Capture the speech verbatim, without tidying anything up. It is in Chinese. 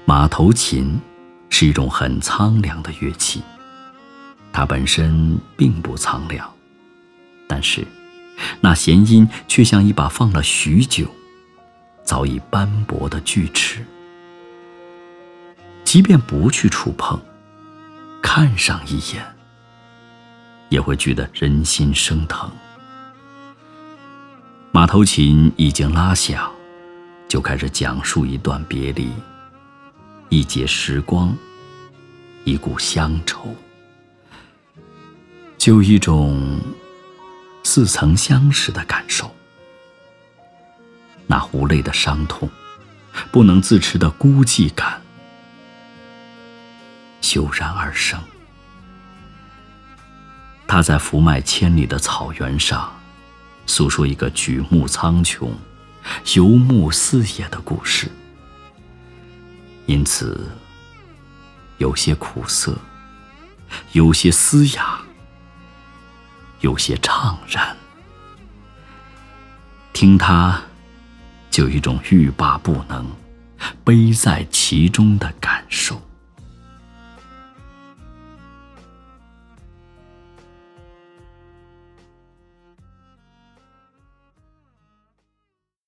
马头琴是一种很苍凉的乐器，它本身并不苍凉，但是那弦音却像一把放了许久、早已斑驳的锯齿，即便不去触碰，看上一眼，也会觉得人心生疼。马头琴已经拉响，就开始讲述一段别离，一节时光，一股乡愁，就一种似曾相识的感受。那无泪的伤痛，不能自持的孤寂感，咻然而生。他在伏脉千里的草原上，诉说一个举目苍穹、游目四野的故事，因此有些苦涩，有些嘶哑，有些怅然。听他，就有一种欲罢不能、悲在其中的感受。